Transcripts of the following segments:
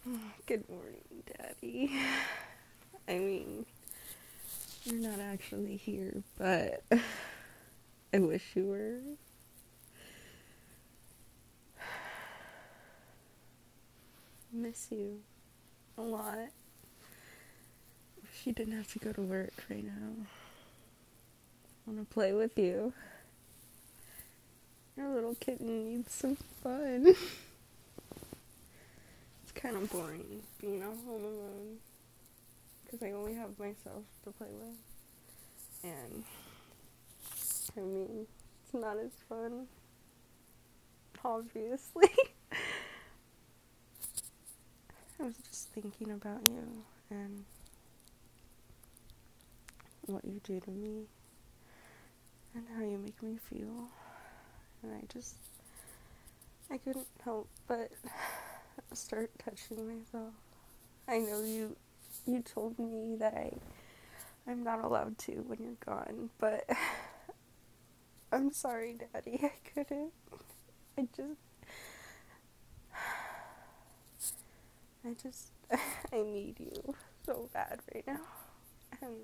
Good morning, Daddy. I mean, you're not actually here, but I wish you were. Miss you a lot. Wish you didn't have to go to work right now. I want to play with you. Your little kitten needs some fun. It's kind of boring being at home alone because I only have myself to play with. And I mean, it's not as fun, obviously. I was just thinking about you and what you do to me and how you make me feel. And I couldn't help but start touching myself. I know you told me that I'm not allowed to when you're gone, but I'm sorry, Daddy, I couldn't. I just, I need you so bad right now. And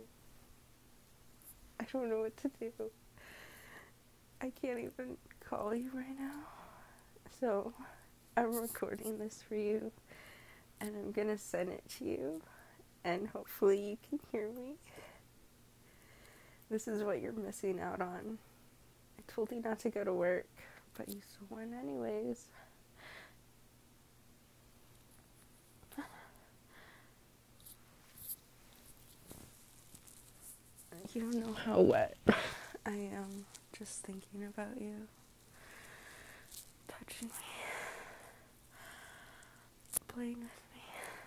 I don't know what to do. I can't even call you right now. So I'm recording this for you, and I'm gonna send it to you, and hopefully you can hear me. This is what you're missing out on. I told you not to go to work, but you still went anyways. You don't know how wet I am just thinking about you. Touching me. Playing with me.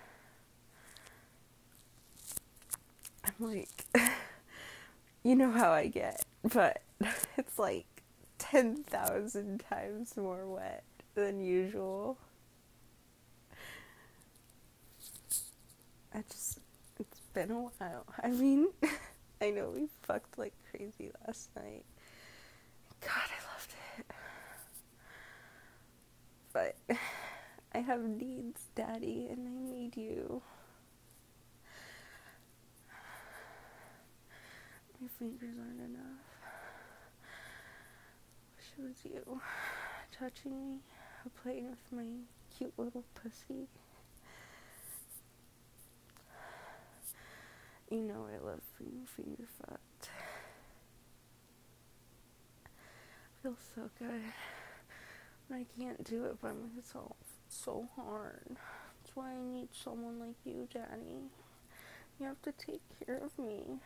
I'm like, you know how I get, but it's like 10,000 times more wet than usual. It's been a while. I mean, I know we fucked like crazy last night. God, I loved it. But I have needs, Daddy, and I need you. My fingers aren't enough. Wish it was you touching me, playing with my cute little pussy. You know I love being finger fucked. Feels so good. But I can't do it by myself. It's so hard. That's why I need someone like you, Daddy. You have to take care of me.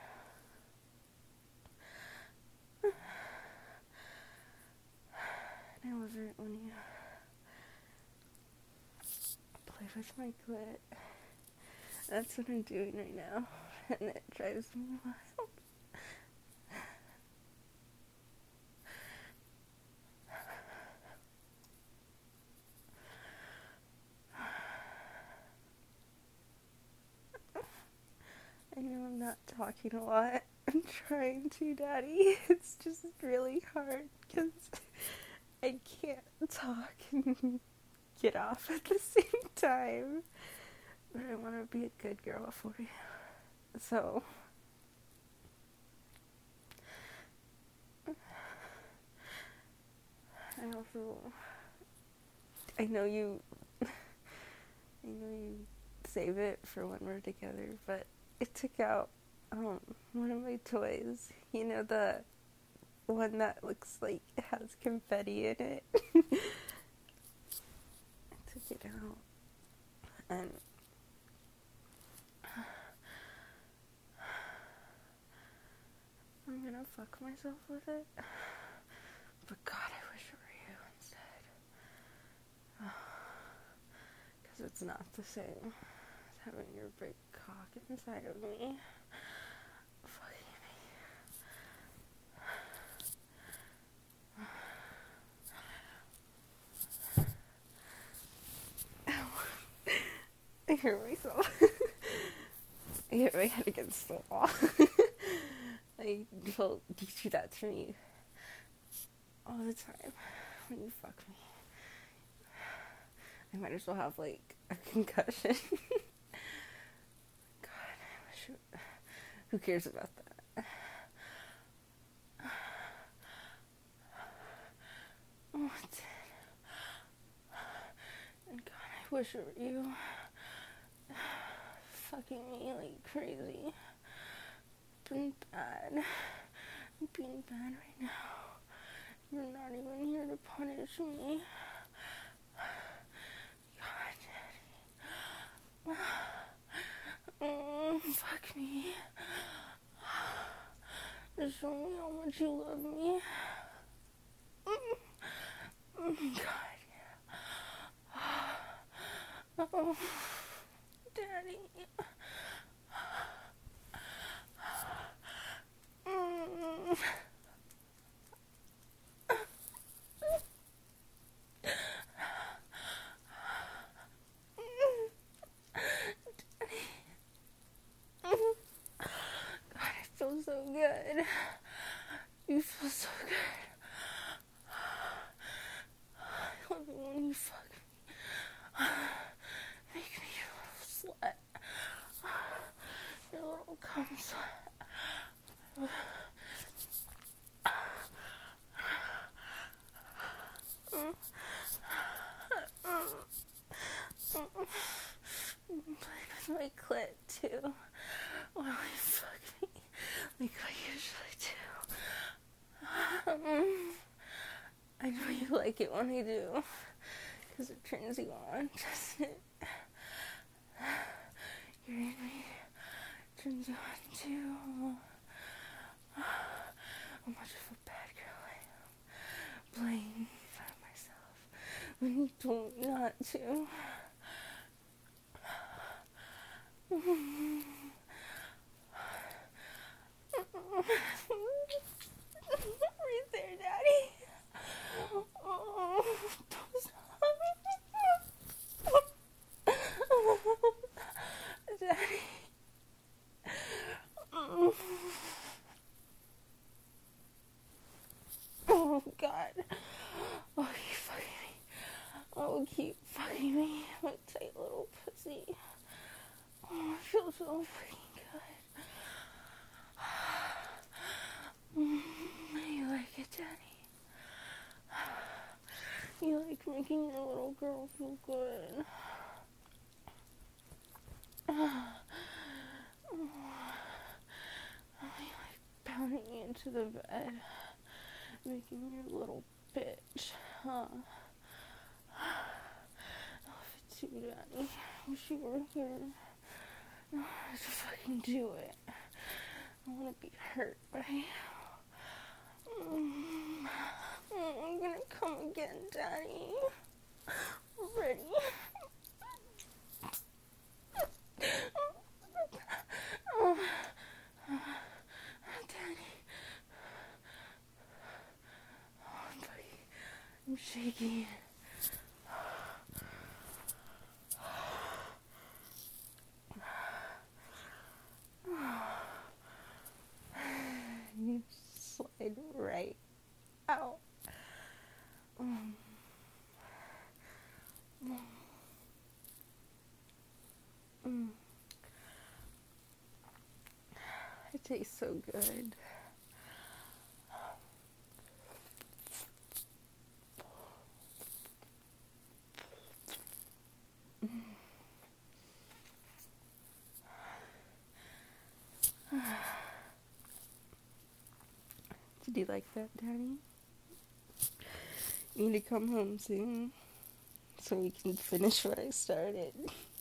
I love it when you play with my clit. That's what I'm doing right now, and it drives me wild. I know I'm not talking a lot. I'm trying to, Daddy. It's just really hard because I can't talk and get off at the same time. But I want to be a good girl for you. So, I also, I know you save it for when we're together, but it took out one of my toys. You know, the one that looks like it has confetti in it. I took it out, and I'm gonna fuck myself with it. But God, I wish it were you instead. Because it's not the same as having your big cock inside of me. I hurt myself. I hit my head against the wall. I felt you do that to me all the time when you fuck me. I might as well have, like, a concussion. God, I wish who cares about that? What's it? And God, I wish it were you. Fucking me like crazy. Been bad. I'm being bad right now. You're not even here to punish me. God, Daddy. Fuck me. Just show me how much you love me. God. Oh, Daddy. God, I feel so good. You feel so good. I love it when you fuck me. Make me your little slut. Your little cum slut. Play with my clit too while you fuck me, like I usually do. I know you like it when I do, because it turns you on, doesn't it? You're in me, turns you on too. How much of a bad girl I am, playing in front of myself when you told me not to. Right there, Daddy. Oh, don't stop. Daddy. Oh, God. Oh, you fucking me. Oh, keep fucking me. My tight little pussy. Oh, it feels so fucking good. You like it, Daddy? You like making your little girl feel good. You like pounding you into the bed, making your little bitch, huh? I love it too, Daddy. Wish you were here. To fucking do it. I want to be hurt, right? I'm gonna come again, Daddy. Ready? Daddy. Oh, buddy. I'm shaking. You slide right out. It tastes so good. Did you like that, Daddy? You need to come home soon so we can finish what I started.